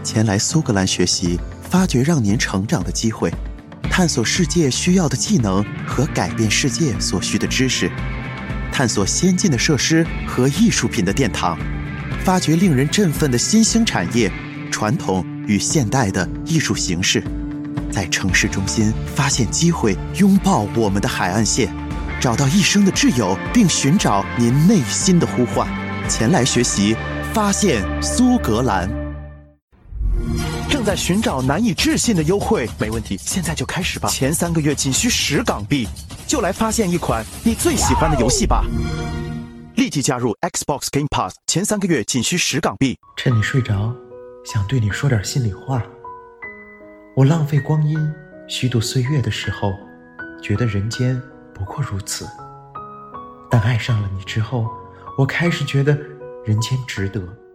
前来苏格兰学习，发掘让您成长的机会，探索世界需要的技能和改变世界所需的知识，探索先进的设施和艺术品的殿堂，发掘令人振奋的新兴产业，传统与现代的艺术形式，在城市中心发现机会，拥抱我们的海岸线，找到一生的挚友，并寻找您内心的呼唤。前来学习，发现苏格兰。正在寻找难以置信的优惠？没问题，现在就开始吧。前3个月仅需10港币，就来发现一款你最喜欢的游戏吧。立即加入 Xbox Game Pass， 前3个月仅需10港币。 趁你睡着，想对你说点心里话。我浪费光阴，虚度岁月的时候，觉得人间不过如此。但爱上了你之后，我开始觉得人间值得。